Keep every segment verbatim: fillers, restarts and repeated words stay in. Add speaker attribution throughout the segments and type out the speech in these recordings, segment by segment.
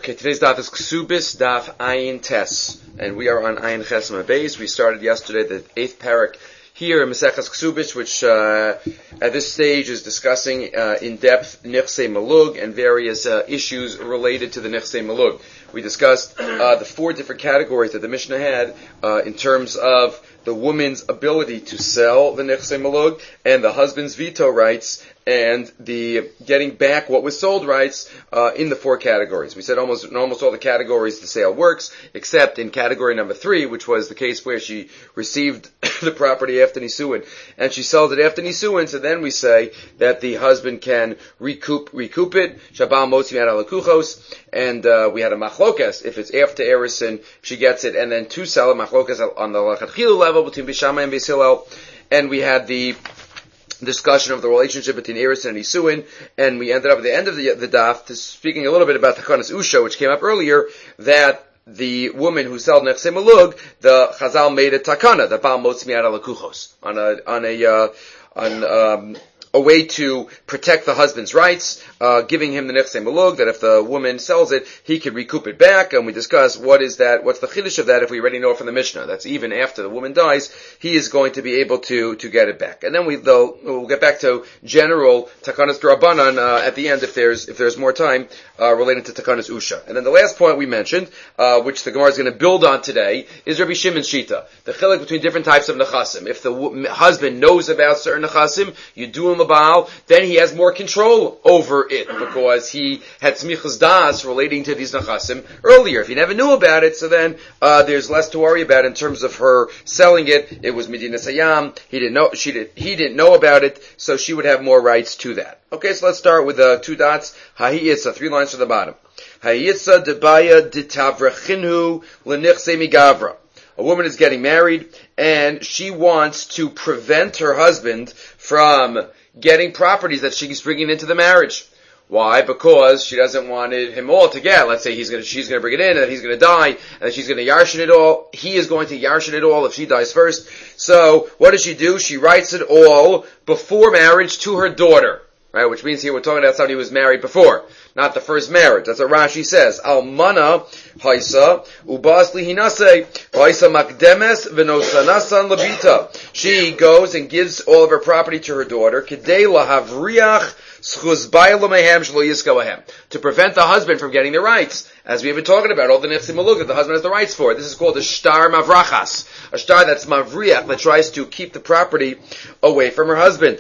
Speaker 1: Okay, today's daf is Ksubis Daf Ayin Tes, and we are on Ayin Chesem Beis. We started yesterday the eighth parak here in Maseches Ksubis, which uh, at this stage is discussing uh, in depth Nichsei Malug and various uh, issues related to the Nichsei Malug. We discussed uh, the four different categories that the Mishnah had uh, in terms of the woman's ability to sell the Nichsei Malug and the husband's veto rights and the getting back what was sold rights uh, in the four categories. We said almost in almost all the categories the sale works, except in category number three, which was the case where she received the property after Nisuin and she sold it after Nisuin. So then we say that the husband can recoup recoup it. Shabal motzi ad alakuchos, and uh, we had a machlokas if it's after Erison, she gets it, and then to sell it machlokas on the lachatchilu level between Bishama and Beis Hillel, and we had the discussion of the relationship between Erison and Nisuin, and we ended up at the end of the, the daf to speaking a little bit about Takanas Usha, which came up earlier, that the woman who sold Nechsei Malug, the Chazal made a takana, the Baal Motzi Miad Alakuchos, on a, on a, uh, on, um, a way to protect the husband's rights, uh, giving him the Nechsei Malug, that if the woman sells it, he could recoup it back, and we discuss what is that, what's the chiddush of that if we already know it from the Mishnah. That's even after the woman dies, he is going to be able to, to get it back. And then we, though, we'll get back to general Takanas D'Rabbanan, uh, at the end if there's, if there's more time, uh, related to Takanas Usha. And then the last point we mentioned, uh, which the Gemara is going to build on today, is Rabbi Shimon's Shita. The chilek between different types of Nechasim. If the w- husband knows about certain Nechasim, you do him a Baal, then he has more control over it, because he had smichas das relating to these Nechasim earlier. If he never knew about it, so then, uh, there's less to worry about in terms of her selling it. It was Medina Sayam. He didn't know, she did, he didn't know about it, so she would have more rights to that. Okay, so let's start with uh, two dots. Ha'iyitza, three lines from the bottom. Ha'iyitza debaya ditavrachinhu lenichsei migavra. A woman is getting married, and she wants to prevent her husband from getting properties that she's bringing into the marriage. Why? Because she doesn't want it, him all to get. Let's say he's gonna, she's gonna bring it in, and then he's gonna die, and then she's gonna yarshin it all. He is going to yarshin it all if she dies first. So, what does she do? She writes it all before marriage to her daughter. Right, which means here we're talking about somebody who was married before, not the first marriage. That's what Rashi says. Almana haisa ubas lihinase haisa makdemes v'nosanasan labita. She goes and gives all of her property to her daughter kedei lahavriach schuz bayla mehem shlo yiska lahem, to prevent the husband from getting the rights, as we have been talking about all the nefsim malug that the husband has the rights for. This is called a shtar mavrachas, a shtar that's mavriach, that tries to keep the property away from her husband.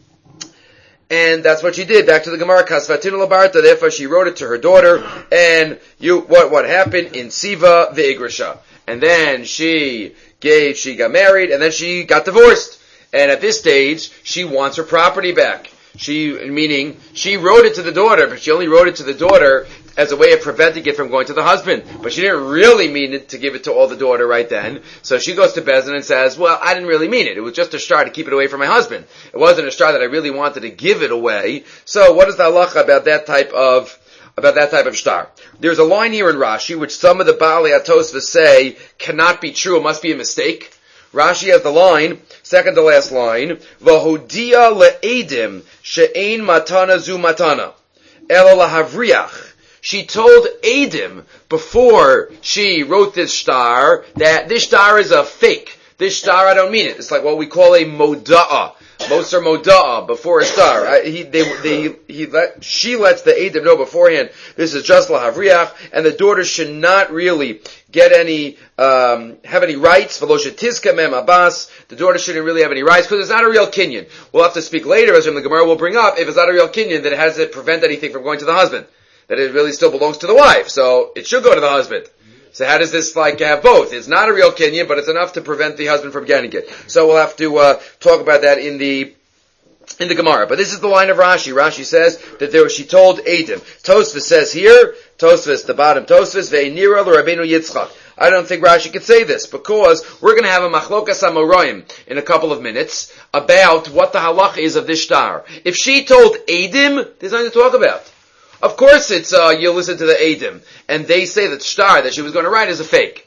Speaker 1: And that's what she did. Back to the Gemara, Kasvatinu Labarta, therefore she wrote it to her daughter, and you, what, what happened in Siva Ve'igrisha. And then she gave, she got married, and then she got divorced. And at this stage, she wants her property back. She, meaning, she wrote it to the daughter, but she only wrote it to the daughter as a way of preventing it from going to the husband. But she didn't really mean it to give it to all the daughter right then. So she goes to Bezdin and says, well, I didn't really mean it. It was just a shtar to keep it away from my husband. It wasn't a shtar that I really wanted to give it away. So what is the halacha about that type of, about that type of shtar? There's a line here in Rashi, which some of the Baalei HaTosfos say cannot be true. It must be a mistake. Rashi has the line, second to last line, Vahodia le'edim she'ein matana zu matana, elo lahavriach. She told Edim before she wrote this shtar that this shtar is a fake. This shtar, I don't mean it. It's like what we call a moda'ah. Most are moda'ah before a shtar. I, he, they, they, he let, she lets the Edim know beforehand this is just lahavriach, and the daughter should not really get any, um, have any rights. Veloshetizka mem abbas. The daughter shouldn't really have any rights because it's not a real kinyan. We'll have to speak later, as the Gemara will bring up, if it's not a real kinyan, then it has to prevent anything from going to the husband. That it really still belongs to the wife. So it should go to the husband. So how does this like have both? It's not a real kinyan, but it's enough to prevent the husband from getting it. So we'll have to uh, talk about that in the in the Gemara. But this is the line of Rashi. Rashi says that there was, she told Edim. Tosfos says here, Tosfos, the bottom Tosfos, ve'nira l'Rabbeinu Yitzchak. I don't think Rashi could say this, because we're going to have a machlokas amoraim in a couple of minutes about what the halacha is of this shtar. If she told Edim, there's nothing to talk about. Of course it's, uh, you listen to the Edim, and they say that shtar that she was going to write is a fake.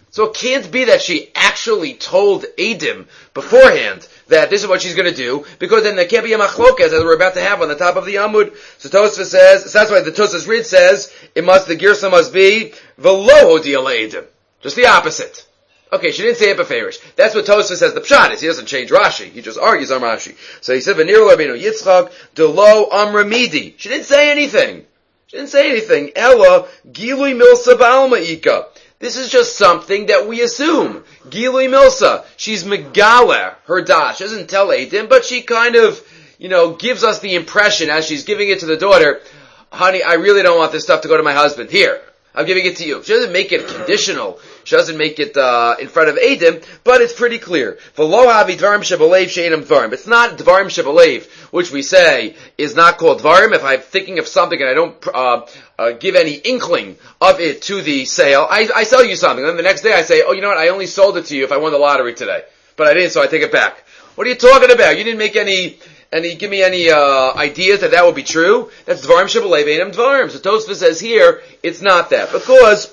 Speaker 1: So it can't be that she actually told Eidim beforehand that this is what she's going to do, because then there can't be a machlokas as we're about to have on the top of the Amud. So Tosfos says, so that's why the Tosfos Rid says, it must, the Girsa must be, v'lo hodiya le'Eidim. Just the opposite. Okay, she didn't say it beferish. That's what Tosfos says the pshat is. He doesn't change Rashi. He just argues on Rashi. So he said, v'nir Rabbeinu Yitzchak, delo amra midi. She didn't say anything. She didn't say anything. Ella, gilui milsa ba'alma ika. This is just something that we assume. Gilui Milsa. She's Megala, her dash. She doesn't tell Eidim, but she kind of, you know, gives us the impression as she's giving it to the daughter, honey, I really don't want this stuff to go to my husband. Here, I'm giving it to you. She doesn't make it conditional. She doesn't make it uh, in front of Eidim, but it's pretty clear. V'lo havi dvarim shebalev she'enam dvarim. It's not dvarim shebalev, which we say is not called dvarim. If I'm thinking of something and I don't uh, uh, give any inkling of it to the sale, I, I sell you something. And then the next day I say, oh, you know what, I only sold it to you if I won the lottery today. But I didn't, so I take it back. What are you talking about? You didn't make any... any give me any uh, ideas that that would be true. That's dvarim shebalev einam dvarim. So Tosfos says here, it's not that. Because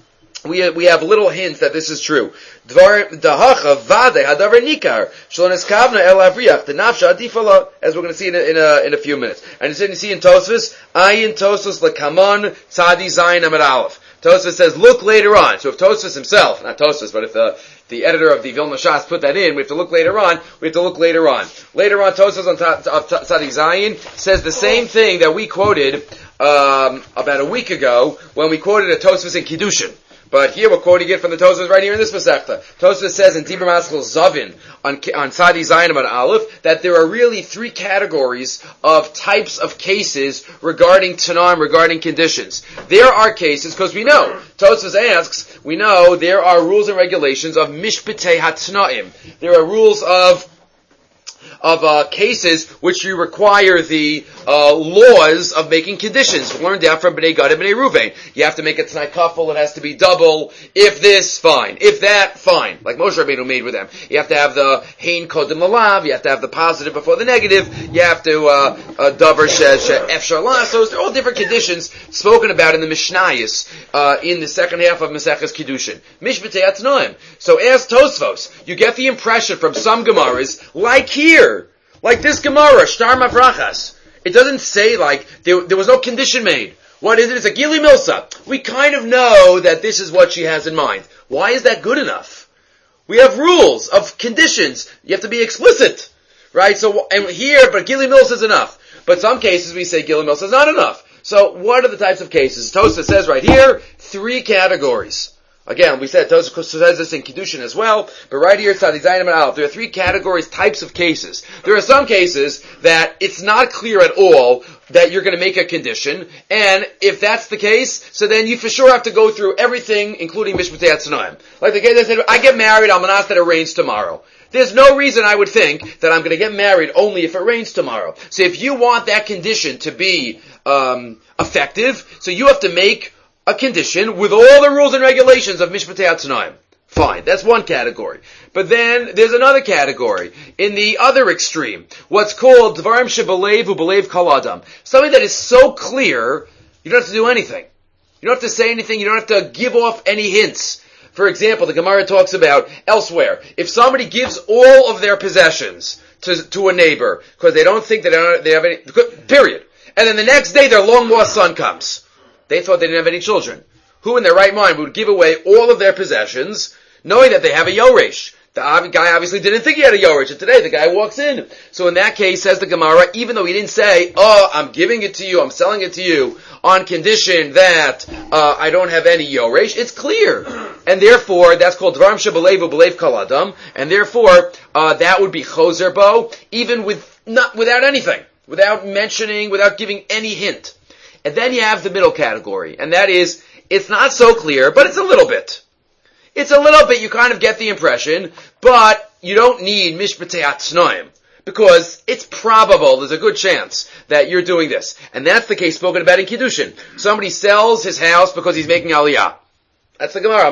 Speaker 1: we we have little hints that this is true. Dvarim dahacha vade hadavar nikar shlones kavna el avriach the nafsha adifala, as we're going to see in a, in a in a few minutes. And it's in you see in Tosfos ayin Tosfos lekaman tzadi zayin amid aleph. Tosfos says look later on. So if Tosfos himself, not Tosfos, but if the the editor of the Vilna Shas put that in, we have to look later on. We have to look later on. Later on, Tosfos on Tzadi Zayin says the same thing that we quoted um, about a week ago when we quoted a Tosfos in Kiddushin. But here we're quoting it from the Tosfos right here in this Masechta. Tosfos says in Dibur Maskil Zavin on, on Tzadi Zayin about Aleph that there are really three categories of types of cases regarding Tanaim, regarding conditions. There are cases, because we know, Tosfos asks, we know there are rules and regulations of Mishpatei HaTnaim. There are rules of of uh, cases which you require the uh, laws of making conditions. We learned down from Bnei Gad and Bnei Ruvain. You have to make a t'nai kafel, it has to be double. If this, fine. If that, fine. Like Moshe Rabbeinu made with them. You have to have the hein kodem lalav, you have to have the positive before the negative, you have to uh, uh davar she'efshar lasos. They're all different conditions spoken about in the Mishnayos uh, in the second half of Maseches Kiddushin. Mishpatei HaTnaim. So as Tosfos, you get the impression from some Gemaras, like here, like this Gemara, Shtar Mavrachas. It doesn't say like, there, there was no condition made. What is it? It's a Gili Milsa. We kind of know that this is what she has in mind. Why is that good enough? We have rules of conditions. You have to be explicit. Right? So, and here, but Gili Milsa is enough. But some cases we say Gili Milsa is not enough. So, what are the types of cases? Tosfos says right here, three categories. Again, we said Tosfos says this in Kiddushin as well, but right here, Tzadi Zayin and Aleph, there are three categories, types of cases. There are some cases that it's not clear at all that you're going to make a condition, and if that's the case, so then you for sure have to go through everything, including Mishpatei HaTnaim. Like the case I said, I get married, I'm going to ask that it rains tomorrow. There's no reason I would think that I'm going to get married only if it rains tomorrow. So if you want that condition to be um, effective, so you have to make a condition with all the rules and regulations of Mishpatei HaTnaim. Fine, that's one category. But then there's another category in the other extreme, what's called Dvarim Shebalev Ubalev Kol Adam. Something that is so clear, you don't have to do anything. You don't have to say anything, you don't have to give off any hints. For example, the Gemara talks about elsewhere, if somebody gives all of their possessions to, to a neighbor, because they don't think that they, don't, they have any, period. And then the next day their long lost son comes. They thought they didn't have any children. Who in their right mind would give away all of their possessions, knowing that they have a Yoresh? The guy obviously didn't think he had a Yoresh, and today the guy walks in. So in that case, says the Gemara, even though he didn't say, oh, I'm giving it to you, I'm selling it to you, on condition that uh, I don't have any Yoresh, it's clear. And therefore, that's called Dvarim Shebalev Ubalev Kol Adam, and therefore, uh, that would be Choser Bo, even with not without anything, without mentioning, without giving any hint. And then you have the middle category, and that is, it's not so clear, but it's a little bit. It's a little bit, you kind of get the impression, but you don't need Mishpatei HaTnaim, because it's probable, there's a good chance, that you're doing this. And that's the case spoken about in Kiddushin. Somebody sells his house because he's making Aliyah. That's the Gemara.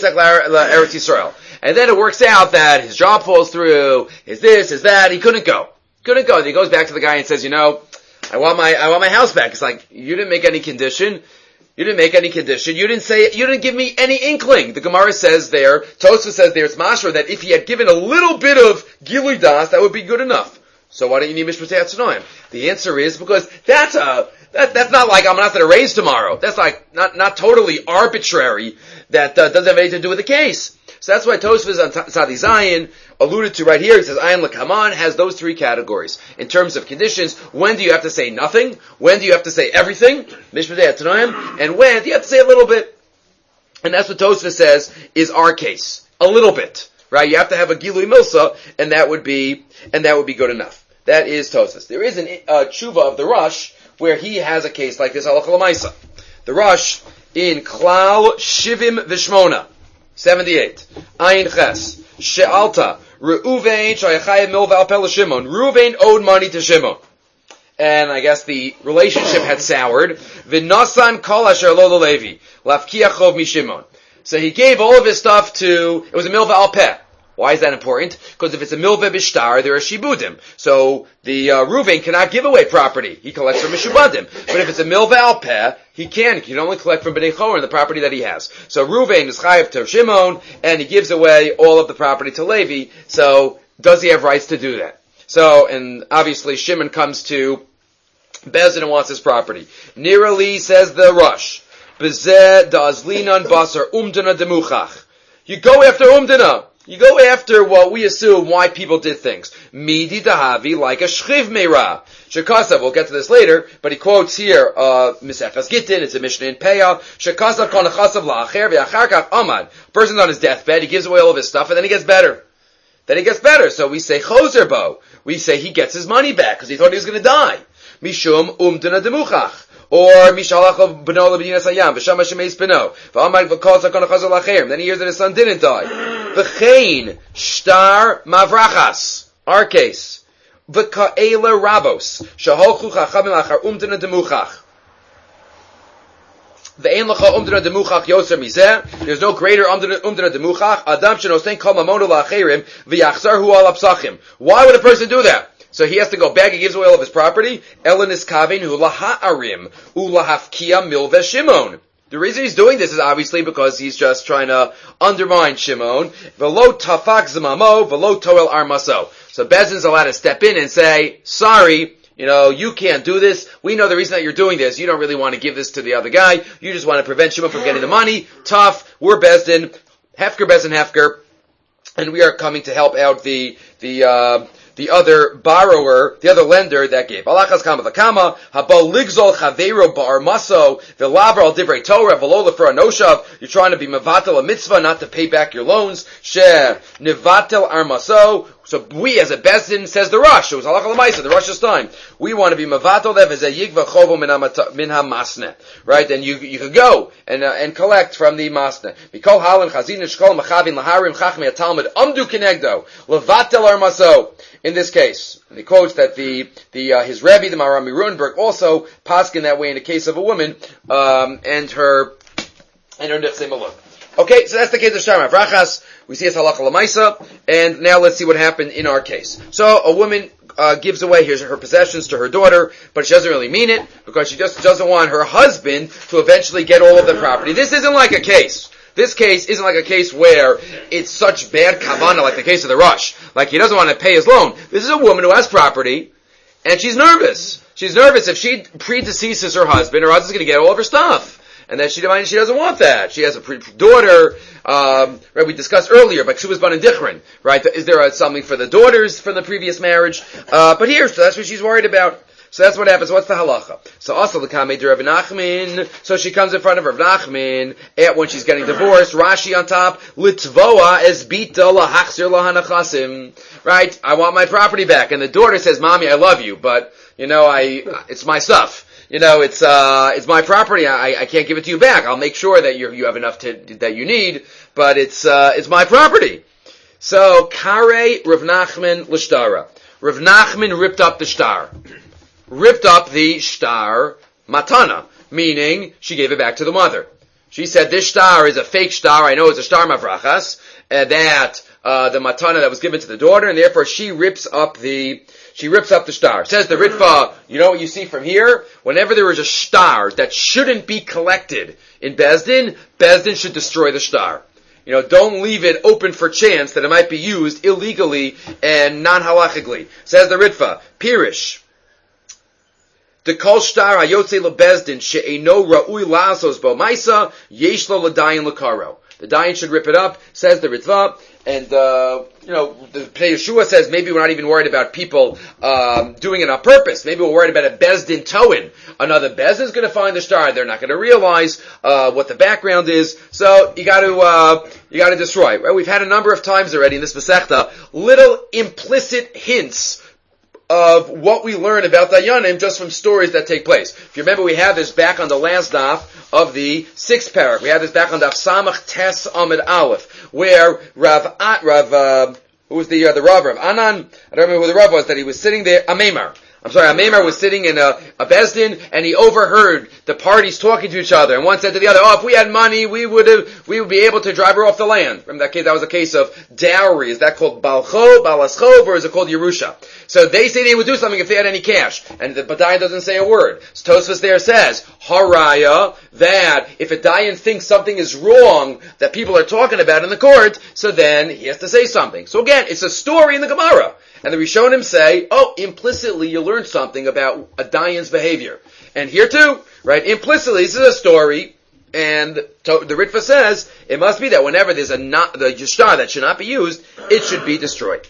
Speaker 1: Eretz Yisrael. And then it works out that his job falls through, his this, his that, he couldn't go. Couldn't go. Then he goes back to the guy and says, you know, I want my, I want my house back. It's like, you didn't make any condition. You didn't make any condition. You didn't say, you didn't give me any inkling. The Gemara says there, Tosfos says there, it's mashra, that if he had given a little bit of Gilui Das, that would be good enough. So why don't you need Mishpatei Atzanoim? The answer is because that's a, that, that's not like I'm not going to raise tomorrow. That's like, not, not totally arbitrary. That uh, doesn't have anything to do with the case. So that's why Tosfos on Tzadi Zayin alluded to right here. He says, Ayin L'Kaman has those three categories. In terms of conditions, when do you have to say nothing? When do you have to say everything? Mishpatei Atzanoim. And when do you have to say a little bit? And that's what Tosfos says is our case. A little bit. Right? You have to have a Gilui Milsa, and that would be, and that would be good enough. That is Tosfos. There is a uh, tshuva of the Rosh where he has a case like this, Halacha L'Maisa. The Rosh in Klal Shivim Vishmona, seventy-eight. Ayin Ches. She'alta. Reuven Shayachayim Milva Alpel Shimon. Reuven owed money to Shimon. And I guess the relationship had soured. V'nasan kol asher lo Levi. Lafkiach chov mi Shimon. So he gave all of his stuff to, it was a Milva Alpeh. Why is that important? Because if it's a milveh bishtar, there are shibudim. So the uh, Reuven cannot give away property. He collects from mishubadim. But if it's a milveh alpeh, he can. He can only collect from bnei chorah the property that he has. So Reuven is chayav to Shimon, and he gives away all of the property to Levi. So does he have rights to do that? So, and obviously Shimon comes to Bezdin and wants his property. Nirali says the Rosh. Bezeh da'azlinan basar umdana demuchach. You go after umdana. You go after what we assume why people did things. Midi dahavi, like a shchiv meira. Shekasav, we'll get to this later, but he quotes here, uh, Misechas Gittin, it's a Mishnah in Peah. Shekasav kon achasav la'acher, v'achar kach amad. Person's on his deathbed, he gives away all of his stuff, and then he gets better. Then he gets better. So we say choser bo. We say he gets his money back, because he thought he was going to die. Mishum umdana demuchach. Or mishalach b'no l'b'dinas hayam v'sham hashemeis b'no v'amad v'kol tzakon achazor la'acher. Then he hears that his son didn't die. V'chein shtar mavrachas. Our case. V'ka'ela rabos. Shaholchu chachamim achar umdana demuchach. V'ein l'cha umdana demuchach yoser mizeh. There's no greater umdana demuchach. Adam shenosein kol mamono la'acherim v'yachzar hu al apsachim. Why would a person do that? So he has to go back, he gives away all of his property. Elanis kavin hu laha'arim u lahafkia milveh Shimon. The reason he's doing this is obviously because he's just trying to undermine Shimon. Velo tafak zamamo, velo toel armaso. So Bezdin's allowed to step in and say, sorry, you know, you can't do this. We know the reason that you're doing this. You don't really want to give this to the other guy. You just want to prevent Shimon from getting the money. Tough. We're Bezdin. Hefker, Bezdin, Hefker. And we are coming to help out the, the, uh, the other borrower, the other lender that gave. Alachas kama v'kama, haba ligzol chaveiro ba'ar maso, v'lavar al divrei Torah, v'lo lefer anoshav. You're trying to be mevatel a mitzvah, not to pay back your loans. She nevatel armaso. So we, as a Bezdin, says the Rosh, it was halacha l'maisa, the Rosh's time. We want to be mevatel dev as a yigva chovo min ha-masne. Right? And you, you could go and, uh, and collect from the masne. Mikol halan chazin shkol machavin laharim chachmei ha-talmud amdu kenegdo. Levatel armaso. In this case, and he quotes that the, the, uh, his Rebbe, the Maharam Rurenberg, also paskin that way in the case of a woman, um, and her, and her nefsei maluk. Okay, so that's the case of Shtar Mavrachas. We see it's halacha l'maisa, and now let's see what happened in our case. So, a woman, uh, gives away her, her possessions to her daughter, but she doesn't really mean it, because she just doesn't want her husband to eventually get all of the property. This isn't like a case. This case isn't like a case where it's such bad kavana like the case of the Rosh. Like he doesn't want to pay his loan. This is a woman who has property, and she's nervous. She's nervous if she predeceases her husband, her husband's going to get all of her stuff. And that she, she doesn't want that. She has a pre- daughter, um, right, we discussed earlier, but she was born in Dichrin, right? Is there a, something for the daughters from the previous marriage? Uh, but here, so that's what she's worried about. So that's what happens. What's the halacha? So also the kamei de Rav Nachman. So she comes in front of Rav Nachman at when she's getting divorced. Rashi on top. Litvoa es bita lahachzir lahanachasim. Right? I want my property back. And the daughter says, "Mommy, I love you, but you know, I it's my stuff. You know, it's uh, it's my property. I, I can't give it to you back. I'll make sure that you you have enough to, that you need, but it's uh, it's my property." So Kare Rav Nachman l'shtara. Rav Nachman ripped up the shtar. Ripped up the shtar matana, meaning she gave it back to the mother. She said, this shtar is a fake shtar, I know it's a shtar mavrachas, and that, uh, the matana that was given to the daughter, and therefore she rips up the, she rips up the star. Says the Ritva, you know what you see from here? Whenever there is a star that shouldn't be collected in Bezdin, Bezdin should destroy the star. You know, don't leave it open for chance that it might be used illegally and non-halachically. Says the Ritva, Pirish. The kol shtar hayotze lebezdin she'eino ra'ui la'asos bo ma'isa yesh lo l'dayin l'karo. The dayan should rip it up, says the Ritva, and uh, you know the Pnei Yeshua says maybe we're not even worried about people um, doing it on purpose. Maybe we're worried about a bezdin towing. Another bezdin is going to find the star. They're not going to realize uh, what the background is. So you got to uh, you got to destroy. Right? We've had a number of times already in this Masechta little implicit hints of what we learn about Dayanim just from stories that take place. If you remember, we have this back on the last daf of the sixth parak. We have this back on daf Samach Tes Amid Aleph, where Rav At Rav uh, who was the uh, the Rav Rav Anan? I don't remember who the Rav was. That he was sitting there. Amemar. I'm sorry, Amemar was sitting in a, a Bezdin, and he overheard the parties talking to each other, and one said to the other, oh, if we had money, we would have, we would be able to drive her off the land. Remember that case, that was a case of dowry. Is that called Balchov, Balaschov, or is it called Yerusha? So they say they would do something if they had any cash, and the Badayan doesn't say a word. So Tosfos there says, Haraya, that if a Dayan thinks something is wrong that people are talking about in the court, so then he has to say something. So again, it's a story in the Gemara. And the Rishonim say, oh, implicitly you learn something about a Dayan's behavior. And here too, right, implicitly, this is a story, and to, the Ritva says, it must be that whenever there's a not, the yashtar that should not be used, it should be destroyed.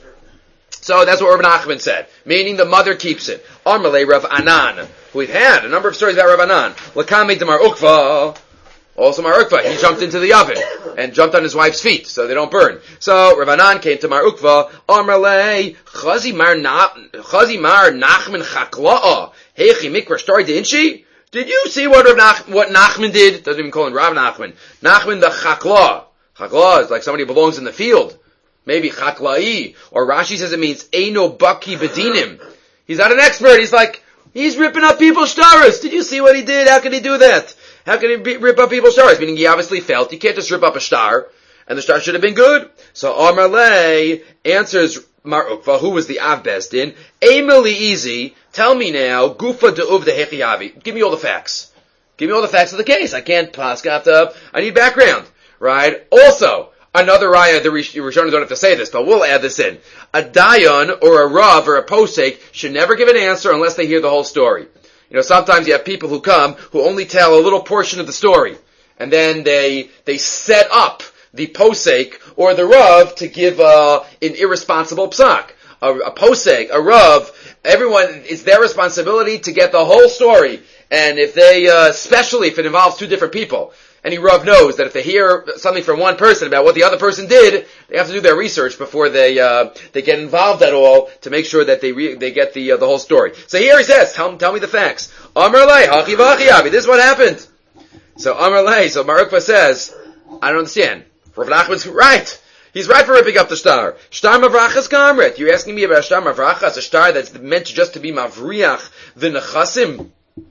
Speaker 1: So that's what Rav Nachman said, meaning the mother keeps it. Armalei Rav Anan. We've had a number of stories about Rav Anan. Lakame Damar Ukva. Also Mar Ukva, he jumped into the oven and jumped on his wife's feet so they don't burn. So Rav Anan came to Mar Ukva, Amarle, Chazi Mar Chazi Mar Nachman Chakla'a, Hechi Mikra Shtar Dinshi? Did you see what Rav Nach, what Nachman did? Doesn't even call him Rav Nachman. Nachman the Chakla. Chakla is like somebody who belongs in the field. Maybe Chakla'i. Or Rashi says it means Eino Baki Bedinim. He's not an expert. He's like, he's ripping up people's shtaros. Did you see what he did? How can he do that? How can he be, rip up people's stars? Meaning he obviously felt you can't just rip up a star, and the star should have been good. So Amar Le answers Mar Ukva, who was the Av Bezdin, Emily Easy, tell me now, Gufa de'uv de Hechiyavi. Give me all the facts. Give me all the facts of the case. I can't pass up. I need background. Right? Also, another raya, the Rishonim don't have to say this, but we'll add this in. A Dayan, or a Rav, or a Posek should never give an answer unless they hear the whole story. You know, sometimes you have people who come who only tell a little portion of the story, and then they they set up the posek or the rav to give uh, an irresponsible psak. A, a posek, a rav, everyone, it's their responsibility to get the whole story. And if they, uh, especially if it involves two different people, any rav knows that if they hear something from one person about what the other person did, they have to do their research before they uh, they get involved at all to make sure that they re- they get the uh, the whole story. So here he says, tell, tell me the facts. Amar lei, hachi v'achi abi. This is what happened. So Amar lei, so Mar Ukva says, I don't understand. Rav Nachman's right. He's right for ripping up the star. Shtar mavrachas kamret. You're asking me about shtar mavrachas, a star that's meant just to be mavriach v'nechasim.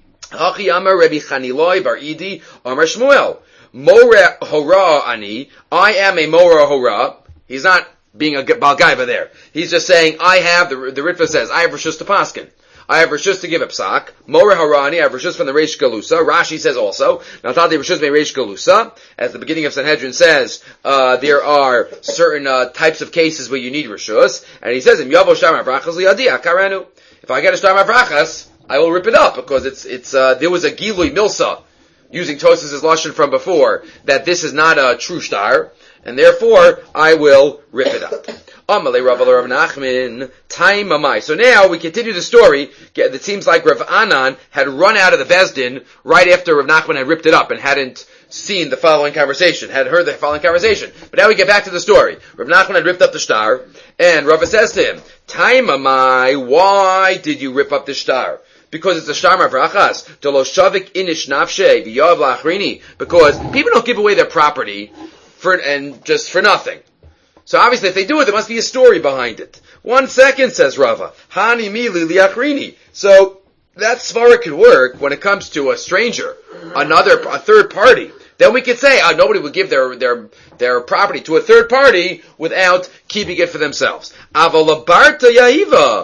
Speaker 1: Hachi Amar Rabbi Chaniloi Bar Idi Amar Shmuel. Mora Hora Ani. I am a Mora Hora. He's not being a Balgaiva there. He's just saying, I have, the, the Ritva says, I have Rishus to Paskin. I have Rishus to give a psak. Mora Harani, I have Rishus from the Reish Galusa. Rashi says also, Natati Rishus me Reish Galusa. As the beginning of Sanhedrin says, uh, there are certain, uh, types of cases where you need Rishus. And he says, Im Yavo Shtar Mavrachas Liadi Akarenu. If I get a Shtar Mavrachas, I will rip it up, because it's, it's, uh, there was a Gilui Milsa, using Tosfos' Lashon from before, that this is not a true star, and therefore, I will rip it up. Amalei Rav Rav Nachman, Taim Mamai. So now, we continue the story. It seems like Rav Anan had run out of the Bezdin right after Rav Nachman had ripped it up and hadn't seen the following conversation, had heard the following conversation. But now we get back to the story. Rav Nachman had ripped up the star, and Rav says to him, Taim Mamai, why did you rip up the star? Because it's a shtar mavrachas. Deloshavik inish nafshe v'yav lachrini. Because people don't give away their property for and just for nothing. So obviously, if they do it, there must be a story behind it. One second, says Rava. Hani mili liachrini. So that svara could work when it comes to a stranger, another, a third party. Then we could say, oh, nobody would give their their their property to a third party without keeping it for themselves. Avalabarta yahiva.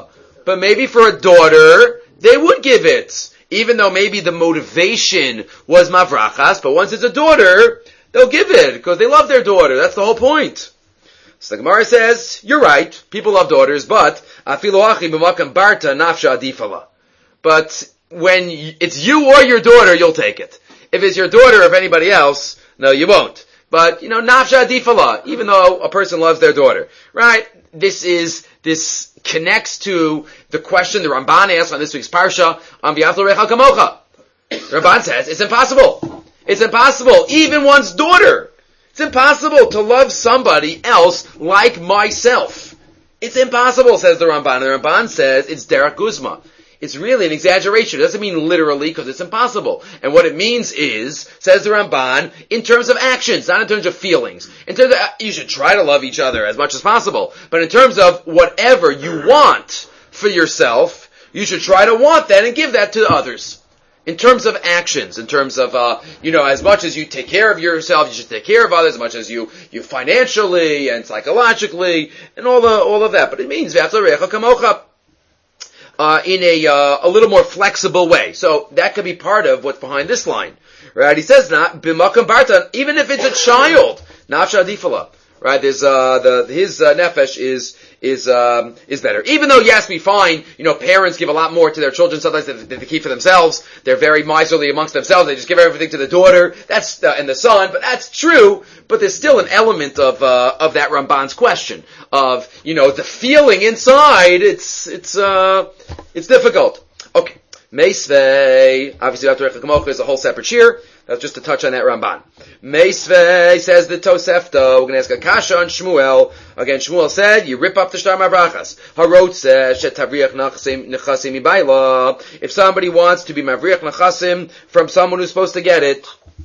Speaker 1: but maybe for a daughter, they would give it. Even though maybe the motivation was mavrachas, but once it's a daughter, they'll give it, because they love their daughter. That's the whole point. So the Gemara says, you're right, people love daughters, but afilu achi b'makam barta nafsha adifala. But when it's you or your daughter, you'll take it. If it's your daughter or if anybody else, no, you won't. But, you know, nafsha adifala, even though a person loves their daughter. Right? This is, this connects to the question the Ramban asked on this week's Parsha, on V'yavlo recha kamocha. The Ramban says, it's impossible. It's impossible. Even one's daughter. It's impossible to love somebody else like myself. It's impossible, says the Ramban. The Ramban says it's derech guzma. It's really an exaggeration. It doesn't mean literally, because it's impossible. And what it means is, says the Ramban, in terms of actions, not in terms of feelings. In terms of, you should try to love each other as much as possible. But in terms of whatever you want for yourself, you should try to want that and give that to others. In terms of actions, in terms of, uh, you know, as much as you take care of yourself, you should take care of others, as much as you, you financially and psychologically, and all the, all of that. But it means, uh, in a, uh, a little more flexible way. So, that could be part of what's behind this line. Right? He says, not, b'makam barta, even if it's a child, nafsha adifala. Right? There's, uh, the, his, uh, nefesh is, is, um, is better. Even though, yes, we find, you know, parents give a lot more to their children sometimes than they keep for themselves. They're very miserly amongst themselves. They just give everything to the daughter. That's, uh, and the son, but that's true. But there's still an element of, uh, of that Ramban's question. Of, you know, the feeling inside, it's, it's, uh, it's difficult. Okay. Meisvei, obviously, V'yavlo recha kamocha is a whole separate shir. That's just to touch on that Ramban. Meisvei says the Tosefta. We're going to ask a kasha on Shmuel. Again, Shmuel said, you rip up the shtar mavrachas. Harotze shetavrich nechasim mibayla. If somebody wants to be mavrich nechasim from someone who's supposed to get it,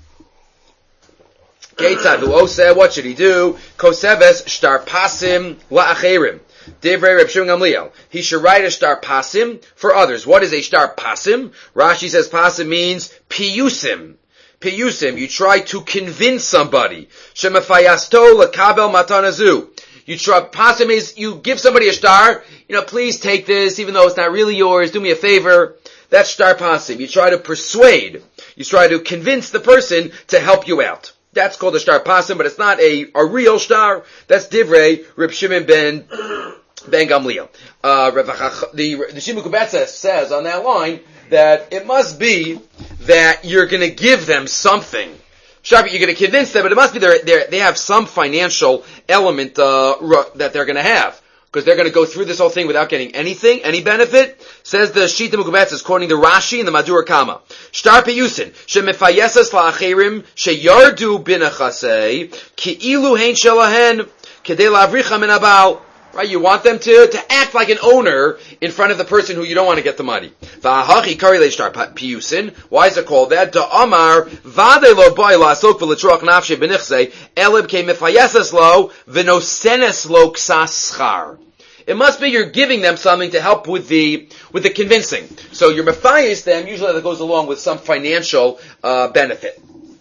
Speaker 1: Keitzad hu'oseh, what should he do? Koseves shtar pasim la'acherim. Divrei Reb Shimon Gamliel. He should write a shtar pasim for others. What is a shtar pasim? Rashi says pasim means piyusim. Piyusim. You try to convince somebody. Shemafayasto lekabel matanazu. You try, pasim is, you give somebody a shtar, you know, please take this, even though it's not really yours, do me a favor. That's shtar pasim. You try to persuade. You try to convince the person to help you out. That's called a shtar pasim, but it's not a, a real shtar. That's Divrei Reb Shimon ben, ben Gamliel. Uh, the, the Shimon Kubetza says on that line that it must be that you're gonna give them something. Sharp, you're gonna convince them, but it must be they're, they're, they have some financial element, uh, that they're gonna have. Because they're going to go through this whole thing without getting anything, any benefit. Says the Shita Mukubetz, according to Rashi and the Madur Kama. Shtar peyusin, shemefayesas la'acherim, sheyardu binachasei, ki'ilu hein shelahen, kedei lavricha min abal. Right, you want them to, to act like an owner in front of the person who you don't want to get the money. V'ahachi kari le'shtar piyusin. Why is it called that? Da'amar, v'adei lo boi la'asok v'letroch nafshe b'nichsei, elib ke mefayesas lo, v'nosenes lo ksas schar. It must be you're giving them something to help with the, with the convincing. So you're mefayes them, usually that goes along with some financial, uh, benefit.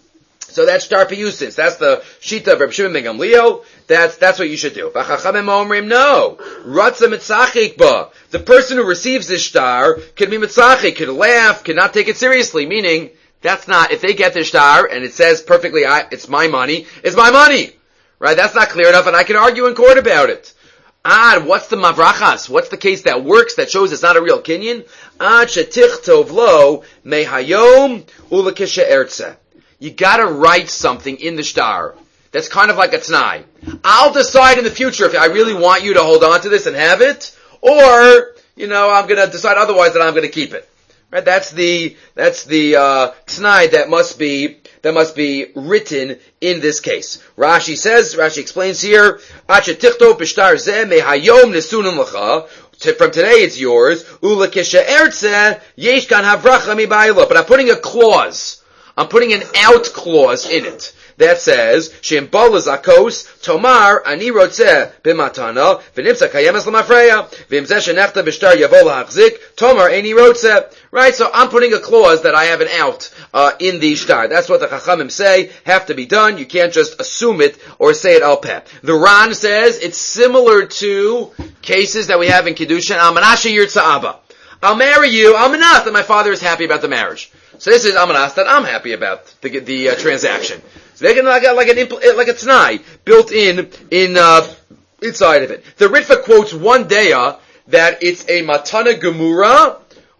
Speaker 1: So that's shtar piyusin. That's the shita of Reb Shimon ben Gamliel. That's, that's what you should do. V'chachamim omrim, no. Ratza mitzachik ba. The person who receives this shtar can be mitzachik, can laugh, cannot take it seriously. Meaning, that's not, if they get this shtar and it says perfectly, I, it's my money, it's my money. Right? That's not clear enough and I can argue in court about it. Ah, what's the mavrachas? What's the case that works, that shows it's not a real kinyan? Ad shetichtov lo mehayom ulekeshe ertze. You gotta write something in the shtar. That's kind of like a t'nai. I'll decide in the future if I really want you to hold on to this and have it, or, you know, I'm gonna decide otherwise that I'm gonna keep it. Right? That's the, that's the, uh, t'nai that must be, that must be written in this case. Rashi says, Rashi explains here, Ache tichto b'shtar zeh mehayom nesunim lecha. From today it's yours. Ulekeshe ertze yesh kan havracha mibayla. But I'm putting a clause. I'm putting an out clause in it that says, Shem bala zakos, tomar, ani rotzeh b'matana, v'nimsa kayemes l'mafreya, v'imzeh shenechta b'shtar yavo l'achzik, tomar, ani rotzeh. Right, so I'm putting a clause that I have an out uh, in the shtar. That's what the Chachamim say, have to be done. You can't just assume it or say it al peh. The Ran says it's similar to cases that we have in Kiddushin, Almanasha Yirtza'aba. I'll marry you, Almanas, that my father is happy about the marriage. So this is Almanas that I'm happy about the, the uh, transaction. So they can like, like an impl- like a t'nai built in in uh, inside of it. The Ritva quotes one daya that it's a matana gemura,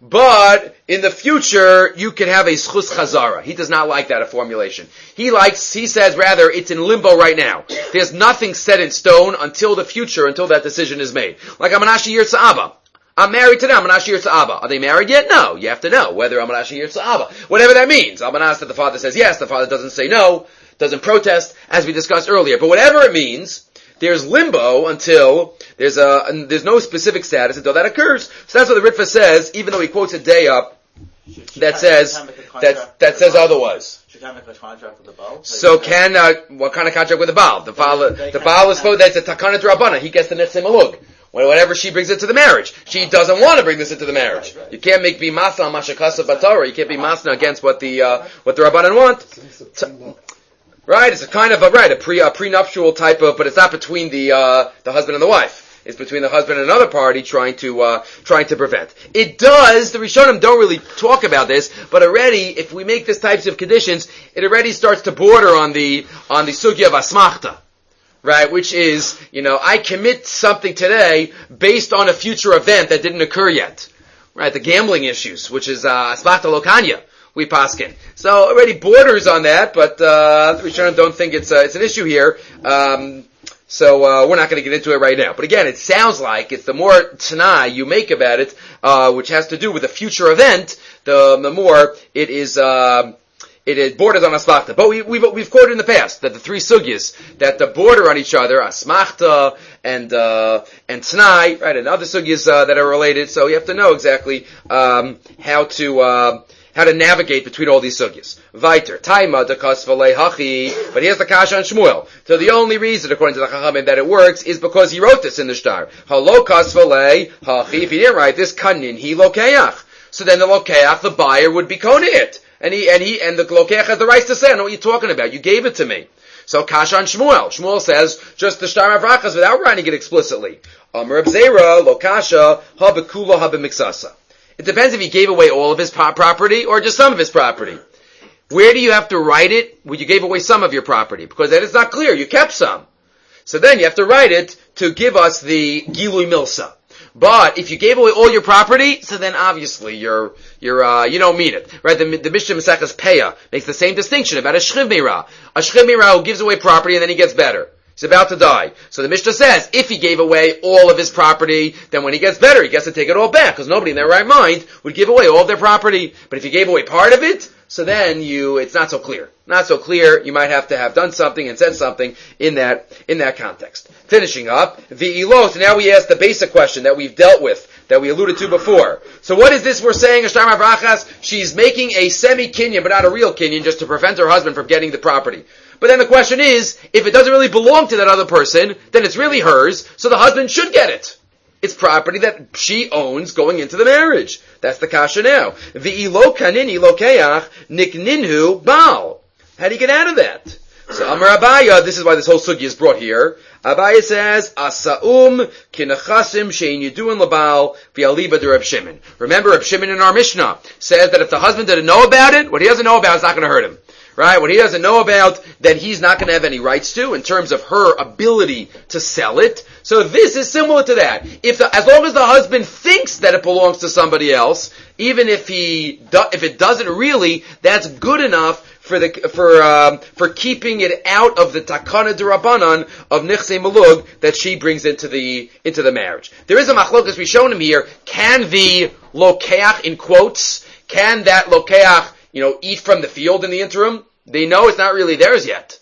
Speaker 1: but in the future you can have a schus chazara. He does not like that a formulation. He likes, he says rather it's in limbo right now. There's nothing set in stone until the future, until that decision is made. Like Amanashi Yirtza'aba. I'm married to them, Amanashi Yirtza'aba. Are they married yet? No. You have to know whether Amanashi Yirtza'aba. Whatever that means. Amanas that the father says yes, the father doesn't say no, doesn't protest, as we discussed earlier. But whatever it means, there's limbo until there's a there's no specific status until that occurs. So that's what the Ritva says, even though he quotes a day up that says that that says otherwise.
Speaker 2: Should I make a contract with the Baal?
Speaker 1: So can uh, what kind of contract with the Baal? The Baal the Baal is supposed that's a takana drabana. He gets the netzei malug. Whatever she brings into the marriage. She doesn't want to bring this into the marriage. You can't make be masa mashakasa batara. You can't be masna against what the uh, what the rabbanan want. Right, it's a kind of a right, a pre a prenuptial type of, but it's not between the uh, the husband and the wife. It's between the husband and another party trying to uh, trying to prevent. It does. The Rishonim don't really talk about this, but already, if we make this types of conditions, it already starts to border on the on the sugya of asmachta, right? Which is, you know, I commit something today based on a future event that didn't occur yet, right? The gambling issues, which is uh, asmachta lokanya. We paskin. So already borders on that, but uh, the Rishonim don't think it's uh, it's an issue here. Um, so uh, we're not going to get into it right now. But again, it sounds like it's the more t'nai you make about it, uh, which has to do with a future event, the the more it is uh, it, it borders on asmachta. But we, we've we've quoted in the past that the three sugyas that the border on each other, asmachta and uh, and t'nai, right, and other sugyas uh, that are related. So you have to know exactly um, how to. Uh, How to navigate between all these sugyas. Viter, taima de kasvalei hachi, but here's the kasha on Shmuel. So the only reason, according to the Chachamim, that it works is because he wrote this in the shtar. Halo kasvalei hachi, if he didn't write this, kanin he lokeach. So then the lokeach, the buyer, would be kona it. And he, and he, and the lokeach has the right to say, I know what you're talking about, you gave it to me. So kasha on Shmuel. Shmuel says, just the shtar avrachas without writing it explicitly. Amar Abzera, lokasha, ha bekula ha b'miksasa. It depends if he gave away all of his property or just some of his property. Where do you have to write it? Well, you gave away some of your property, because that is not clear. You kept some. So then you have to write it to give us the Gilui Milsa. But if you gave away all your property, so then obviously you're, you're, uh, you don't mean it. Right? The, the Mishnah Maseches Peah makes the same distinction about a Shchiv Meirah. A Shchiv Meirah who gives away property and then he gets better. He's about to die. So the Mishnah says, if he gave away all of his property, then when he gets better, he gets to take it all back, because nobody in their right mind would give away all of their property. But if he gave away part of it, so then you, it's not so clear. Not so clear. You might have to have done something and said something in that, in that context. Finishing up, the ilos, now we ask the basic question that we've dealt with, that we alluded to before. So what is this we're saying, Ashtar Mavrachas? She's making a semi-kinyan, but not a real kinyan, just to prevent her husband from getting the property. But then the question is, if it doesn't really belong to that other person, then it's really hers, so the husband should get it. It's property that she owns going into the marriage. That's the kasha now. V'ilo kanini lokeach nikninhu baal. How do you get out of that? So Amar Abaya, this is why this whole sugi is brought here. Abaya says, Asaum kinachasim shein yiduin labal v'aliba de Reb Shimon. Remember, Reb Shimon in our Mishnah says that if the husband didn't know about it, what he doesn't know about is not going to hurt him. Right? What he doesn't know about, then he's not going to have any rights to in terms of her ability to sell it. So this is similar to that. If the, as long as the husband thinks that it belongs to somebody else, even if he do, if it doesn't really, that's good enough for the for um, for keeping it out of the takana d'Rabbanan of nichsei malug that she brings into the into the marriage. There is a machlokas we've shown him here. Can the lokeach, in quotes, can that lokeach, you know, eat from the field in the interim? They know it's not really theirs yet,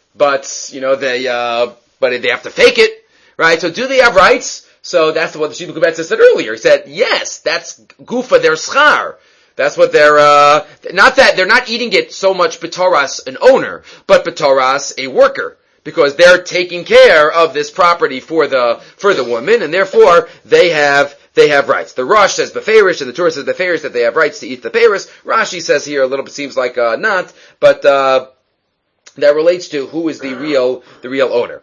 Speaker 1: but you know they uh, but they have to fake it, right? So do they have rights? So that's what the Shibud Kubetza said earlier. He said yes, that's gufa their schar. That's what they're, uh, not that, they're not eating it so much b'toras an owner, but b'toras a worker. Because they're taking care of this property for the, for the woman, and therefore they have, they have rights. The Rosh says beferish, and the Torah says beferish, that they have rights to eat the peiros. Rashi says here a little bit, seems like, uh, not, but, uh, that relates to who is the real, the real owner.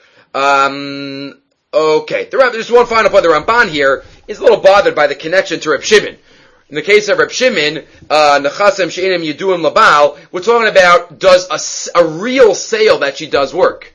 Speaker 1: Um, okay. The, there's one final point. The Ramban here is a little bothered by the connection to Reb Shimon. In the case of Reb Shimon, uh, Nechasem She'enim Yeduim Labal, we're talking about does a, a real sale that she does work.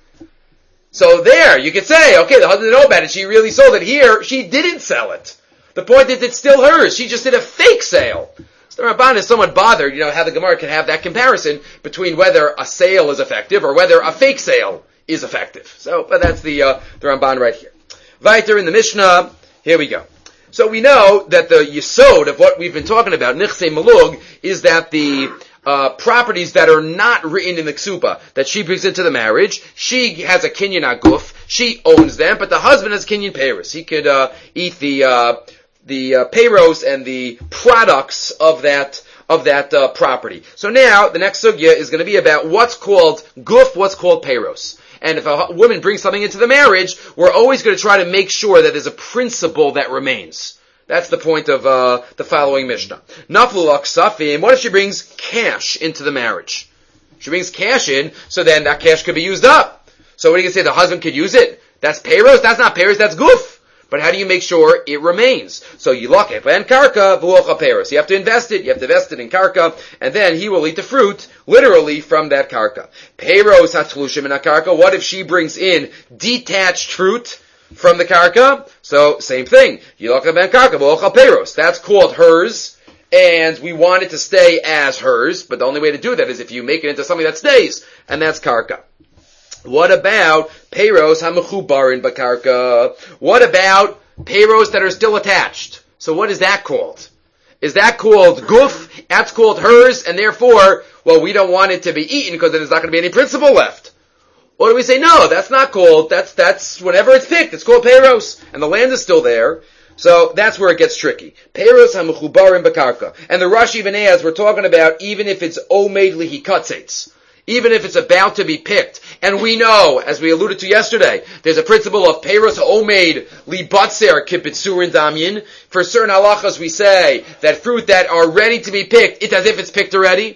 Speaker 1: So there, you could say, okay, the husband didn't know about it, she really sold it. Here, she didn't sell it. The point is it's still hers. She just did a fake sale. So the Ramban is somewhat bothered, you know, how the Gemara can have that comparison between whether a sale is effective or whether a fake sale is effective. So, but that's the, uh, the Ramban right here. Weiter in the Mishnah, here we go. So we know that the yesod of what we've been talking about, nichsei malug, is that the uh properties that are not written in the ksuba, that she brings into the marriage, she has a kinyan aguf, she owns them, but the husband has kinyan peiros. He could uh eat the uh the uh, peiros and the products of that of that uh, property. So now the next sugya is going to be about what's called guf, what's called peiros. And if a woman brings something into the marriage, we're always going to try to make sure that there's a principle that remains. That's the point of uh, the following Mishnah. Naflu aksafim. What if she brings cash into the marriage? She brings cash in, so then that cash could be used up. So what are you going to say? The husband could use it? That's peiros? That's not peiros, that's guf. But how do you make sure it remains? So you lock it and karka v'uocha peiros. You have to invest it. You have to invest it in karka, and then he will eat the fruit literally from that karka. Peiros hatlushim in a karka. What if she brings in detached fruit from the karka? So same thing. You lock it and karka v'uocha peiros. That's called hers, and we want it to stay as hers. But the only way to do that is if you make it into something that stays, and that's karka. What about peiros hamechubarin bakarka? What about peiros that are still attached? So what is that called? Is that called guf? That's called hers, and therefore, well, we don't want it to be eaten because then there's not going to be any principle left. Or do we say, no, that's not called, that's, that's, whenever it's picked, it's called peiros, and the land is still there. So that's where it gets tricky. Peiros hamechubarin bakarka. And the Rashi even as we're talking about, even if it's omeid lihikatzetz, even if it's about to be picked. And we know, as we alluded to yesterday, there's a principle of peiros ha'omeid libatzer kibitzurin damyin. For certain halachas we say that fruit that are ready to be picked, it's as if it's picked already.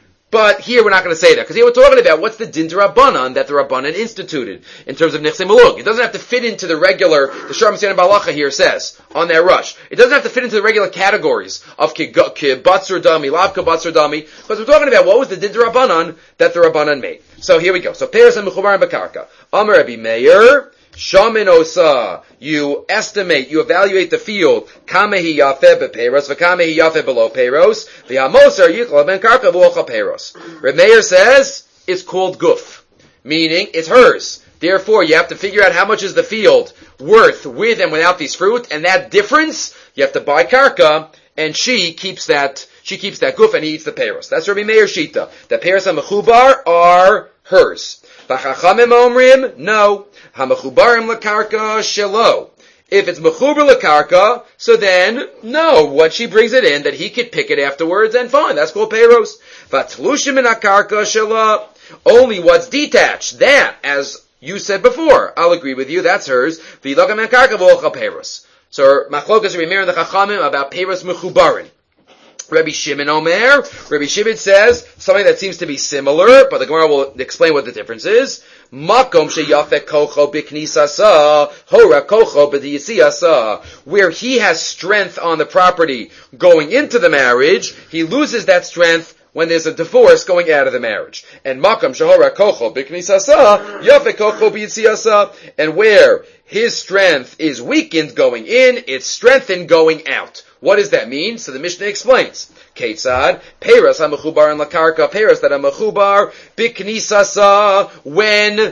Speaker 1: But here we're not going to say that, because here we're talking about what's the din d'Rabbanan that the Rabbanan instituted in terms of nichsei malug. It doesn't have to fit into the regular, the Sharm Sian Balacha here says, on that rush. It doesn't have to fit into the regular categories of kibatzur dami, lav kibatzur dami, because we're talking about what was the din d'Rabbanan that the Rabbanan made. So here we go. So peiros and mechubarim bakarka. Amar Rabbi Meir, shamin osa, you estimate, you evaluate the field, kamehi yafeh bepeiros, v'kamehi yafeh below peiros, v'hamosar yichla ben karka v'ocha peiros. Reb Meir says, it's called guf, meaning it's hers. Therefore, you have to figure out how much is the field worth with and without these fruit, and that difference, you have to buy karka, and she keeps that, she keeps that guf and he eats the peiros. That's Rabbi Meir Shita. The peiros and mechubar are hers. V'chachamim omrim, no. Hamechubarim lakarka shelo. If it's mechubar lakarka, so then, no, when she brings it in, that he could pick it afterwards, and fine, that's called peiros. V'tlushim in akarka shelo. Only what's detached, that, as you said before, I'll agree with you, that's hers. V'ilagam in akarka v'ocha peiros. So, machlokas Rabbi Meir and the chachamim about peiros mechubarin. Rabbi Shimon Omer, Rabbi Shimon says something that seems to be similar, but the Gemara will explain what the difference is. Makom sheyafek kocho biknisasa, hora kocho b'diyisiyasa. Where he has strength on the property going into the marriage, he loses that strength when there's a divorce going out of the marriage. And makom shehora kocho biknisasa, yafek kocho b'yisiyasa. And where his strength is weakened going in, it's strengthened going out. What does that mean? So the Mishnah explains. Ketzad, peiros ha-mechubar and lakarka, peiros that ha-mechubar, biknisasa, when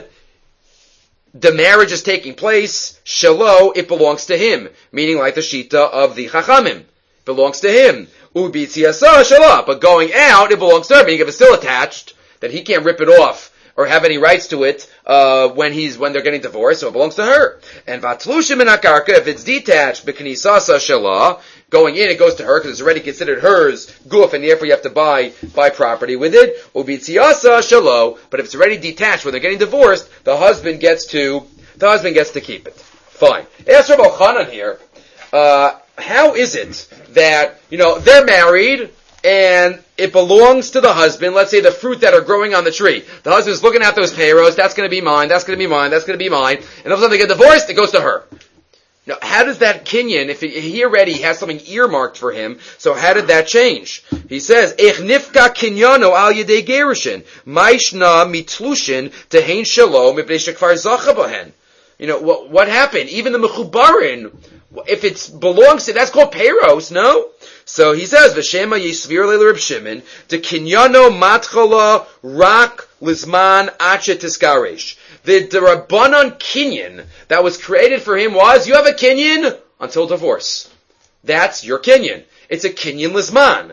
Speaker 1: the marriage is taking place, shelo, it belongs to him. Meaning like the shita of the chachamim. Belongs to him. Ubitziasa, shelo, but going out, it belongs to her. Meaning if it's still attached, that he can't rip it off or have any rights to it uh, when he's when they're getting divorced, so it belongs to her. And vatlushim in akarka, if it's detached, b'knisasa shalah, going in, it goes to her because it's already considered hers, guf, and therefore you have to buy buy property with it. Ubitziasa shalo, but if it's already detached when they're getting divorced, the husband gets to the husband gets to keep it. Fine. Ask Rabbi Chanan here. Uh, how is it that you know they're married and it belongs to the husband? Let's say the fruit that are growing on the tree. The husband's looking at those payros. That's going to be mine. That's going to be mine. That's going to be mine. And all of a sudden they get divorced. It goes to her. Now, how does that kinyan, if he, he already has something earmarked for him, so how did that change? He says, Ech nifka kinyano al yedei gerushin, maishna mitlushin tehein shalom mipnei shekvar zacha bahen. You know, what, what happened? Even the mechubarin, if it belongs to, that's called peiros, no? So he says, V'shema yisvir le'le Reb Shimon, de kinyano matchala rak lizman ache tiskaresh. The Rabbanon kinyan that was created for him was, you have a kinyan until divorce. That's your kinyan. It's a kinyan lizman.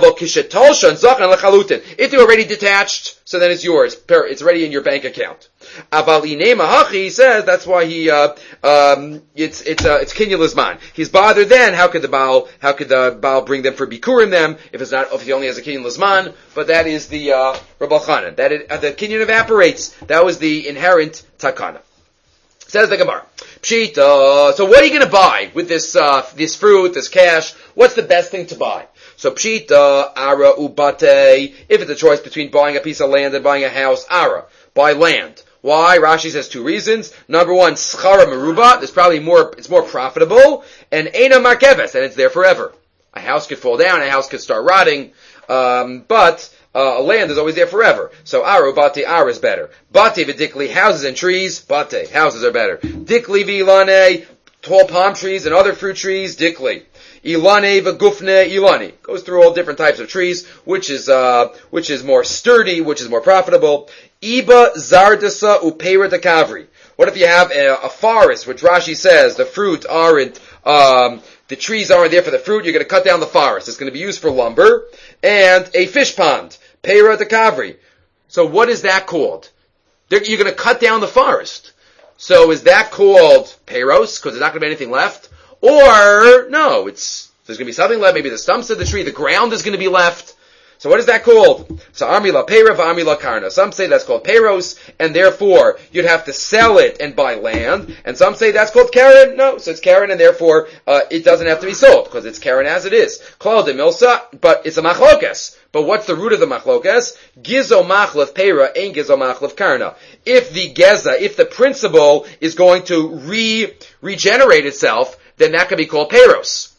Speaker 1: If they're already detached, so then it's yours. It's already in your bank account. He says that's why he uh, um, it's it's uh, it's kinyan lizman. He's bothered then. How could the Baal how could the Baal bring them for bikurim them if it's not if he only has a kinyan lizman? But that is the uh, Rabbi Chanan. That it, uh, the kinyan evaporates. That was the inherent takana. Says the Gemara. Pshita. So what are you going to buy with this uh, this fruit, this cash? What's the best thing to buy? So Pshita, Ara Ubate. If it's a choice between buying a piece of land and buying a house, Ara, buy land. Why? Rashi says two reasons. Number one, Schara Meruba. There's probably more. It's more profitable. And Eina Markeves, and it's there forever. A house could fall down. A house could start rotting. Um, but Uh, land is always there forever. So Aru, Bate, Ar is better. Bate, Vidikli, houses and trees. Bate, houses are better. Dikli, Vilane, tall palm trees and other fruit trees. Dikli. Ilane, Vagufne, Ilani. Goes through all different types of trees, which is, uh, which is more sturdy, which is more profitable. Iba, Zardasa, Upeira, Kavri. What if you have a, a forest, which Rashi says the fruit aren't, um, the trees aren't there for the fruit, you're going to cut down the forest. It's going to be used for lumber. And a fish pond. Peira de Kavri. So what is that called? They're, you're going to cut down the forest. So is that called Peiros? Because there's not going to be anything left? Or, no, it's, there's going to be something left. Maybe the stumps of the tree, the ground is going to be left. So what is that called? So Amila Peira v'Amila Karna. Some say that's called Peiros, and therefore you'd have to sell it and buy land. And some say that's called Karen. No, so it's Karen, and therefore uh, it doesn't have to be sold because it's Karen as it is. Klal de Milsa, but it's a machlokas. But what's the root of the machlokas? Gizo machlef Peira ain't gizo machlef Karna. If the geza, if the principle is going to re regenerate itself, then that could be called Peiros.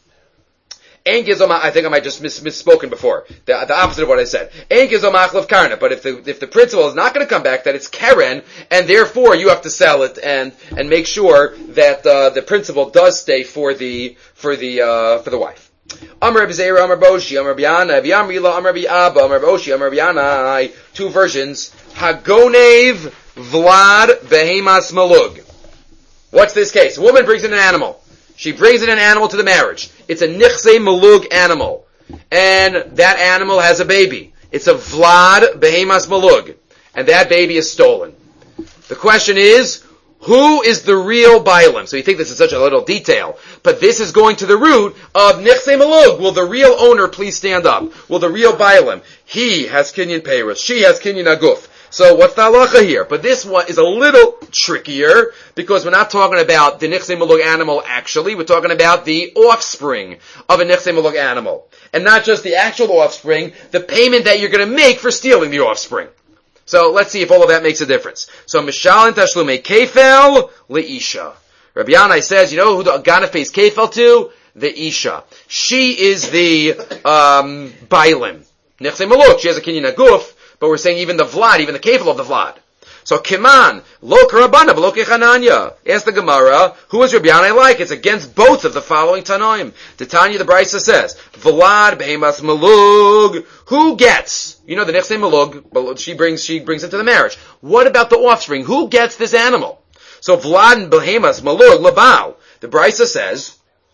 Speaker 1: Ein gizom, I think I might just miss, misspoken before. The, the opposite of what I said. Ein gizom achlav karna. But if the if the principal is not going to come back, that it's keren, and therefore you have to sell it and and make sure that uh, the principal does stay for the for the uh, for the wife. Amar B'Zeira, Amar Boshi, Amar Biana, V'Yamrila, Amar Bi'aba, Amar Boshi, Amar Biana. Two versions. Hagonev Vlad Behemas Malug. What's this case? A woman brings in an animal. She brings in an animal to the marriage. It's a nichse malug animal. And that animal has a baby. It's a vlad behemas malug. And that baby is stolen. The question is, who is the real bailam? So you think this is such a little detail. But this is going to the root of nichse malug. Will the real owner please stand up? Will the real bailam? He has kinyan peiros. She has kinyan aguf. So what's the halacha here? But this one is a little trickier because we're not talking about the nichse malug animal actually. We're talking about the offspring of a nichse malug animal. And not just the actual offspring, the payment that you're going to make for stealing the offspring. So let's see if all of that makes a difference. So Mishal and Tashlume Kefel Leisha. Rabbi Yanai says, you know who the Ganef pays Kefel to? The Isha. She is the um Bailim. Nichse malug, she has a kinyan aguf. But we're saying even the Vlad, even the kefil of the Vlad. So Kiman, lo karabana, lo kechananya. Ask the Gemara, who is Rabbi Yanai like? It's against both of the following Tanoim. The Tanya, the Brisa says, Vlad behemas malug. Who gets? You know the nichse malug. She brings, she brings it to the marriage. What about the offspring? Who gets this animal? So Vlad and behemas malug labau. The Brisa says,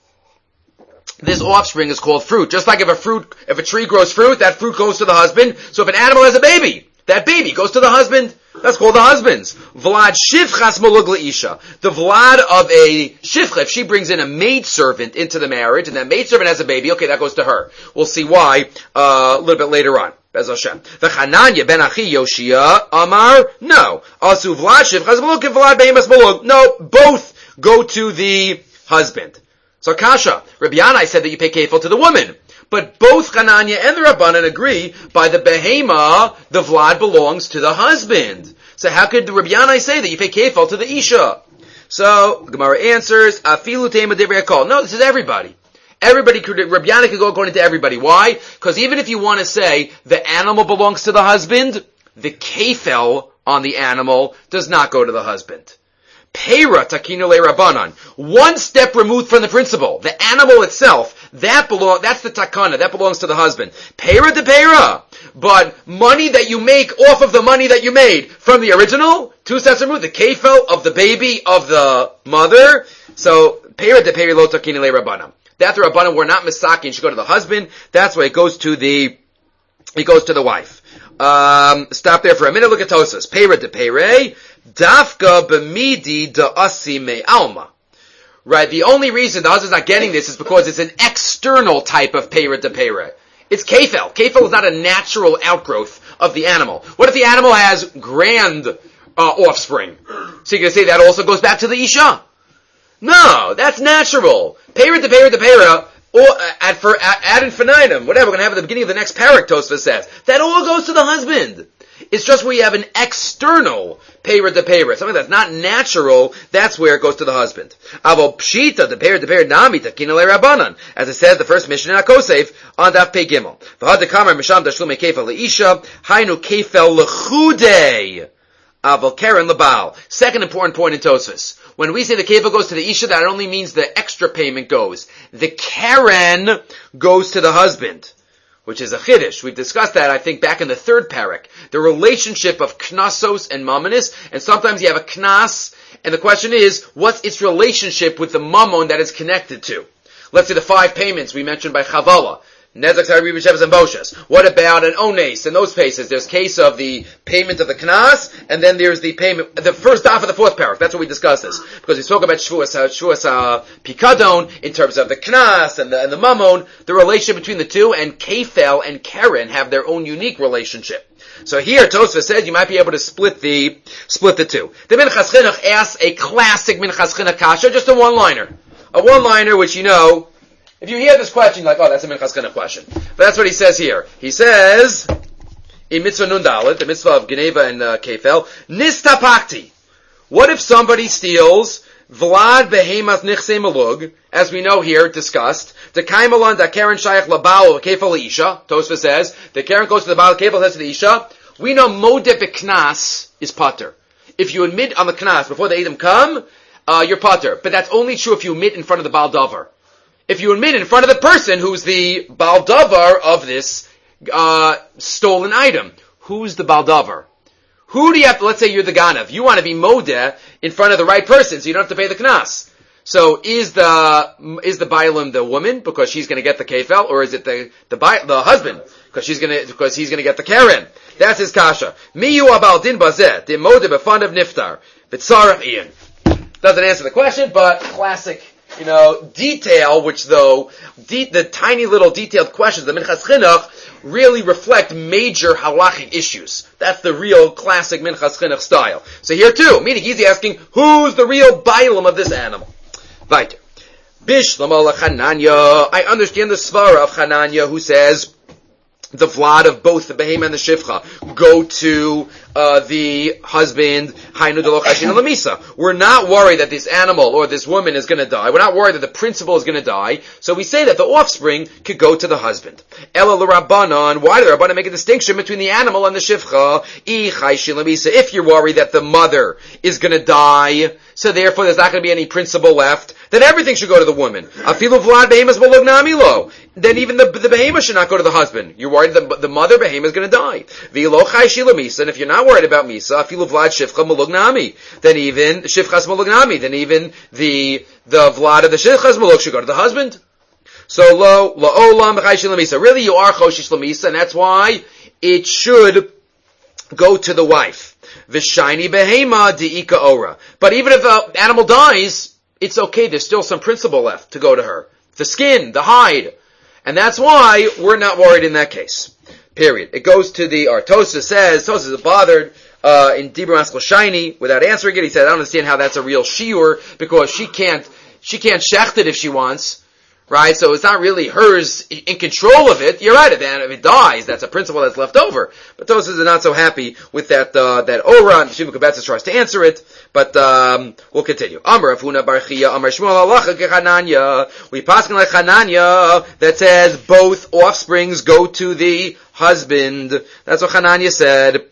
Speaker 1: this offspring is called fruit. Just like if a fruit, if a tree grows fruit, that fruit goes to the husband. So if an animal has a baby, that baby goes to the husband. That's called the husband's. Vlad shivchas malug leisha. The vlad of a shivcha, if she brings in a maidservant into the marriage, and that maidservant has a baby, okay, that goes to her. We'll see why uh, a little bit later on. Bez Hashem. The Chananya ben Achi Yoshia Amar, no. Asu vlad shivchas malug and vlad behemas malug. No, both go to the husband. So Kasha, Rabbi Yanai said that you pay kefil to the woman. But both Chananya and the Rabbanan agree by the behema, the vlad belongs to the husband. So how could the Rabbi Yanai say that you pay kefil to the isha? So Gemara answers, Afilu tema divrei hakol. No, this is everybody. Everybody could, Rabbi Yanai could go according to everybody. Why? Because even if you want to say the animal belongs to the husband, the kefil on the animal does not go to the husband. Peira takinu le rabbanan. One step removed from the principle. The animal itself, that belong, that's the takana, that belongs to the husband. Peira de peira. But money that you make off of the money that you made from the original, two steps removed, the kefil of the baby of the mother. So, peira de peira lo takinu le rabbanan. That the rabbanan were not misaki and should go to the husband. That's why it goes to the, it goes to the wife. Um, stop there for a minute, look at Tosas. Peira de peira. Dafka b'midi da'asi me alma. Right, the only reason the husband's not getting this is because it's an external type of peira de peira. It's kefil. Kefil is not a natural outgrowth of the animal. What if the animal has grand uh, offspring? So you're going to say that also goes back to the isha? No, that's natural. Peira de peira de peira, or uh, ad, for, ad, ad infinitum, whatever we're going to have at the beginning of the next parak, Tosfos says. That all goes to the husband. It's just where you have an external peira de peira, something that's not natural, that's where it goes to the husband. Avo pshita de peira de peira nami takina le rabbanan, as it says the first mission in Akosef on Daf Pei Gimel. V'had dekamar misham tashlume kefel leisha, hainu kefel lechudei, avo keren lebal. Second important point in Tosfos. When we say the kefel goes to the isha, that only means the extra payment goes. The keren goes to the husband, which is a chiddush. We've discussed that, I think, back in the third parak. The relationship of knasos and mammonis, and sometimes you have a knas, and the question is, what's its relationship with the mammon that it's connected to? Let's say the five payments we mentioned by Chavala. Nezak, Sari, Ribishevas, and Boshes. What about an ones and those cases? There's case of the payment of the knas, and then there's the payment, the first half of the fourth parak. That's what we discussed this. Because we spoke about Shvuas, uh, Shvuas, uh, Pikadon, in terms of the knas and the, and the mammon, the relationship between the two, and Kefel and Keren have their own unique relationship. So here, Tosfos says you might be able to split the, split the two. The Minchas Chinuch asks a classic Minchas Chinuch kasha, just a one-liner. A one-liner which you know, if you hear this question, you're like, oh, that's a Minchas Chinuch question. But that's what he says here. He days, in Mitzvah Nun Dalet, the Mitzvah of Geneva and uh, Kefel, Nistapakti. What if somebody steals Vlad Behemoth Nichse Malug, as we know here, discussed, the Kaimalan da Karen Shayach Labao Kefel Isha, Tosfos says, the Karen goes to the Baal, Kefel says to the Isha, we know Modeh Knas is Pater. If you admit on the Knas before the Edom come, uh, you're Pater. But that's only true if you admit in front of the Baal Davar. If you admit in front of the person who's the Baal Davar of this uh, stolen item, who's the Baal Davar? Who do you have to, let's say you're the Ganav, you want to be Modeh in front of the right person, so you don't have to pay the Knas. So is the, is the Bailam the woman, because she's gonna get the Kefel, or is it the, the, the husband, because she's gonna, because he's gonna get the Karen? That's his kasha. Mi yu abal din bazeh, de Modeh befund of Niftar, v'tzarach iyan. Doesn't answer the question, but classic, you know, detail, which though, de- the tiny little detailed questions, the Minchas Chinuch, really reflect major halachic issues. That's the real classic Minchas Chinuch style. So here too, meaning he's asking, who's the real bailam of this animal? Weiter. Bishlam ala Chananya. I understand the svara of Chananya who says, the vlad of both the behema and the shivcha go to uh, the husband. We're not worried that this animal or this woman is going to die. We're not worried that the principal is going to die. So we say that the offspring could go to the husband. Ela l'Rabbanan. Why do the Rabbanan make a distinction between the animal and the shivcha? If you're worried that the mother is going to die, so therefore there's not going to be any principal left, then everything should go to the woman. Afilu vlad behemas balog namilo. Then even the, the behema should not go to the husband. You're worried that the mother behema is going to die. V'lo chai shila misa. And if you're not worried about misa, afilu vlad shivcha malug nami. Then even shivchas malug nami. Then even the the vlad of the shivchas malug should go to the husband. So lo lo olam chai shila misa. Really, you are choshish lamisa, and that's why it should go to the wife. V'shayni behema di'ika ora. But even if the animal dies, it's okay. There's still some principle left to go to her. The skin, the hide. And that's why we're not worried in that case. Period. It goes to the, or Tosa says, Tosa is bothered, uh, in Dibur Maskal Shiny, without answering it. He said, I don't understand how that's a real shiur, because she can't, she can't shecht it if she wants. Right? So it's not really hers in control of it. You're right, if it dies, that's a principle that's left over. But Tosos are not so happy with that, uh, that Ora, and Shimon Kabetzis tries to answer it, but, um, we'll continue. Amar Rav Huna bar Chia, Amar Shmuel halacha kechananya. We pass like Hananya that says both offsprings go to the husband. That's what Hananya said.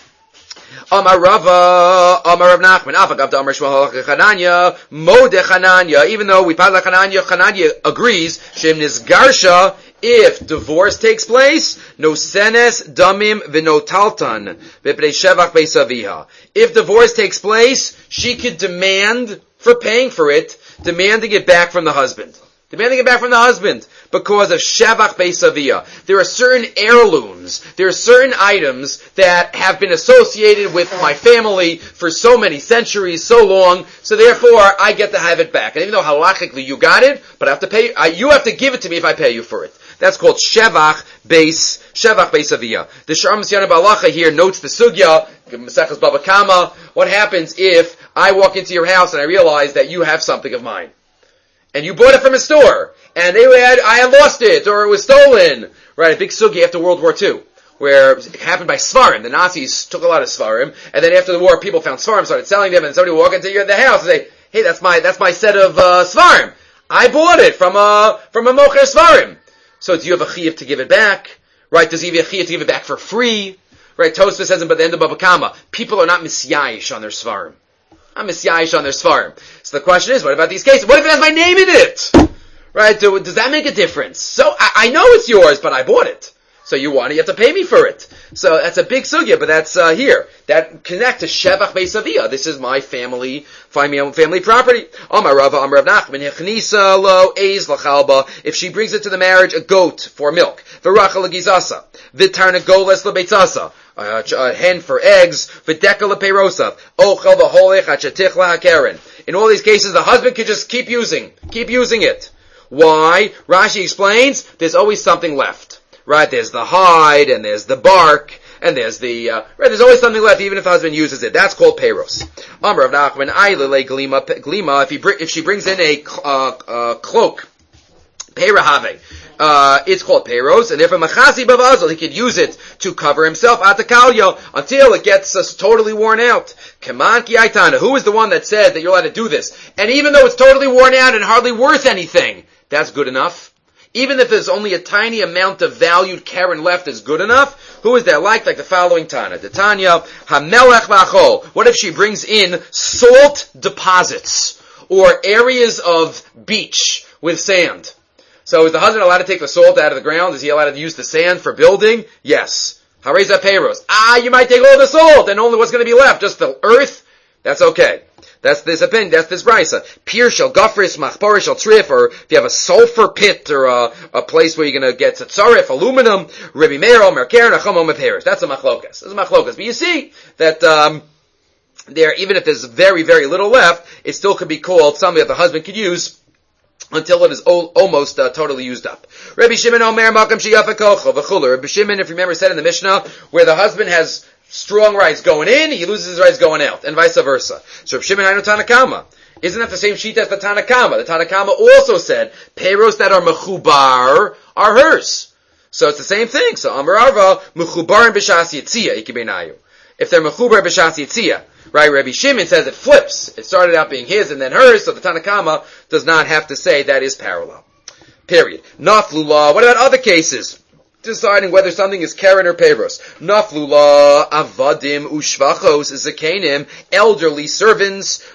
Speaker 1: Amar Rava, Amar Rav Nachman, Afagav to Amar Shmuel halacha Chananya, Modeh Chananya. Even though we pass like Chananya, Chananya agrees. Shem Nizgarsha, if divorce takes place, no senes damim v'no taltan v'pnei shevach beisaviha. If divorce takes place, she could demand for paying for it, demanding it back from the husband. Demanding it back from the husband because of shevach beisavia. There are certain heirlooms, there are certain items that have been associated with my family for so many centuries, so long, so therefore I get to have it back. And even though halachically you got it, but I have to pay, I, you have to give it to me if I pay you for it. That's called shevach beis, shevach beisavia. The Sha'ar Misyana Balacha here notes the sugya, Maseches Baba Kama. What happens if I walk into your house and I realize that you have something of mine? And you bought it from a store, and they had, I had lost it, or it was stolen. Right, a big sugi after World War Two, where it happened by Svarim. The Nazis took a lot of Svarim, and then after the war, people found Svarim, started selling them, and somebody would walk into your, the house and say, hey, that's my, that's my set of, uh, Svarim. I bought it from a, from a Mocher Svarim. So do you have a chiyuv to give it back? Right, does he have a chiyuv to give it back for free? Right, Tosfos says, but the end of Baba Kama, people are not misyayish on their Svarim. I'm misyayish on their svarim. So the question is, what about these cases? What if it has my name in it? Right? Do, does that make a difference? So I, I know it's yours, but I bought it. So you want it, you have to pay me for it. So that's a big sugya, but that's uh, here. That connect to shevach beisavia. This is my family, family property. Amar Rava, Amar Rav Nachman, hechnisa lo eiz lachalba. If she brings it to the marriage, a goat for milk. V'rachel legizasa. V'tarnagoles lebeitzasa. Uh, a hen for eggs, v'deka lepeirosav, ochel v'holech achatich lahakeren. In all these cases, the husband could just keep using, keep using it. Why? Rashi explains, there's always something left. Right? There's the hide, and there's the bark, and there's the, uh, right, there's always something left even if the husband uses it. That's called peiros. Amar of Nachman, aylele glima, glima, if he, br- if she brings in a, uh, uh, cloak, peirahave, Uh, it's called peiros, and therefore machasi bavazol, he could use it to cover himself atakalyo until it gets uh, totally worn out. Kaman ki aitana, who is the one that said that you're allowed to do this? And even though it's totally worn out and hardly worth anything, that's good enough. Even if there's only a tiny amount of valued Karen left is good enough. Who is that like? Like the following Tana. The Tanya, hamelech v'achol. What if she brings in salt deposits or areas of beach with sand? So is the husband allowed to take the salt out of the ground? Is he allowed to use the sand for building? Yes. Hareza peiros. Ah, you might take all the salt and only what's going to be left, just the earth. That's okay. That's this opinion. That's this brisa. Pir shel gafris machpor shel trif, or if you have a sulfur pit or a, a place where you're going to get tzarif, aluminum, Rebbe Meir, Omer Keren, Achom Omer Peiros. That's a machlokas. That's a machlokas. But you see that um, there, even if there's very, very little left, it still could be called something that the husband could use until it is o- almost uh, totally used up. Rabbi Shimon Omer Makam Sheyafakocho v'chuler. Rabbi Shimon, if you remember, said in the Mishnah where the husband has strong rights going in, he loses his rights going out, and vice versa. So Rabbi Shimon Hainu Tanakama. Isn't that the same sheet as the Tanakama? The Tanakama also said peiros that are mechubar are hers. So it's the same thing. So Amar Arva mechubar and b'shas yitzia ikibenayu. If they're mechubar b'shas yitzia. Right, Rabbi Shimon says it flips. It started out being his and then hers, so the Tanakama does not have to say that is parallel. Period. Naflula. What about other cases? Deciding whether something is Karen or Peiros. Naflula, avadim, ushvachos, zakenim, elderly servants,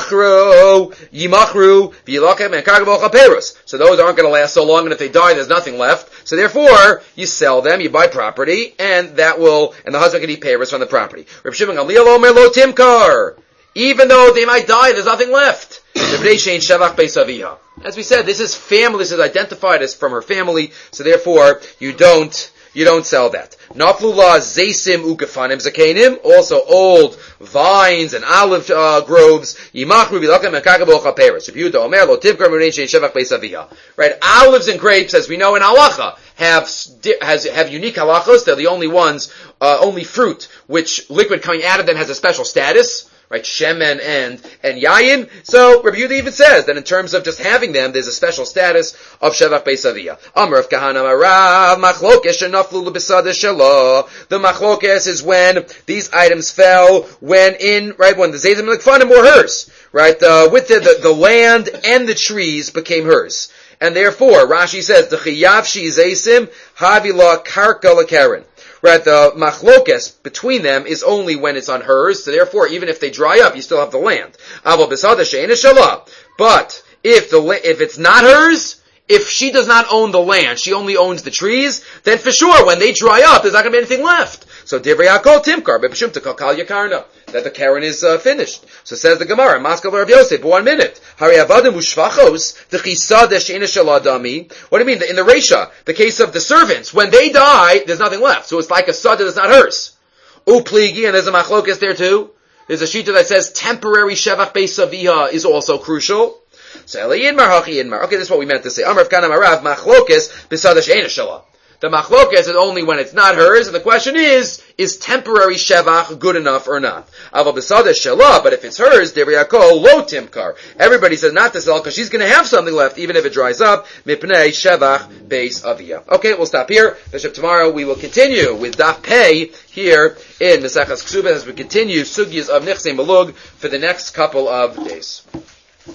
Speaker 1: machro, yimachru, v'yilakem, and kagabocha Peiros. So those aren't going to last so long, and if they die, there's nothing left. So therefore, you sell them, you buy property, and that will, and the husband can eat Peiros from the property. Reb Shimon Gamliel Omer lo timkar. Even though they might die, there's nothing left. As we said, this is family, this is identified as from her family, so therefore, you don't, you don't sell that. Naflula zesim ukefanim zakenim, also old vines and olive uh, groves. Yimachru bilakem mekakabo chaperes. Rebuta omer lo tivkar munein shevach beisavia. Right, olives and grapes, as we know in halacha, have has have unique halachos. They're the only ones, uh, only fruit which liquid coming out of them has a special status. Right, shemen and and yayin. So Rabbi Yehuda even says that in terms of just having them, there's a special status of shevach beisavia. Amar of Kahana Marav machlokes shenaflu lebesada shelo. The machlokes is when these items fell when in right when the zaytim and lekfanim were hers. Right, uh, with the, the the land and the trees became hers, and therefore Rashi says the chiyav shi zaysim havila karka lekeren. Right, the machlokes between them is only when it's on hers, so therefore, even if they dry up, you still have the land. But if the if it's not hers, if she does not own the land, she only owns the trees, then for sure, when they dry up, there's not going to be anything left. So divrei hakol timkar b'pshum tekal yakarna, that the karen is uh, finished. So says the Gemara, Maskal Rav Yosef, one minute. Hari avadim ushvachos dechisad she'ena shaladami. What do you mean? In the Reisha, the case of the servants, when they die, there's nothing left. So it's like a sada that's not hers. Upligi, and there's a machlokes there too. There's a shita that says temporary shevach beisavia is also crucial. So Eli Inmar Hachi Inmar. Okay, this is what we meant to say. Amar Kana Marav machlokes b'sada she'ena shala. The machlokes is only when it's not hers, and the question is, is temporary shevach good enough or not? Aval b'sada shela, but if it's hers, divrei hakol lo timkar. Everybody says not to sell because she's going to have something left, even if it dries up. Mipnei shevach beis avia. Okay, we'll stop here. Bishop, tomorrow we will continue with Daf Pei here in Maseches Ksubas as we continue sugyas of Nichsei Malug for the next couple of days.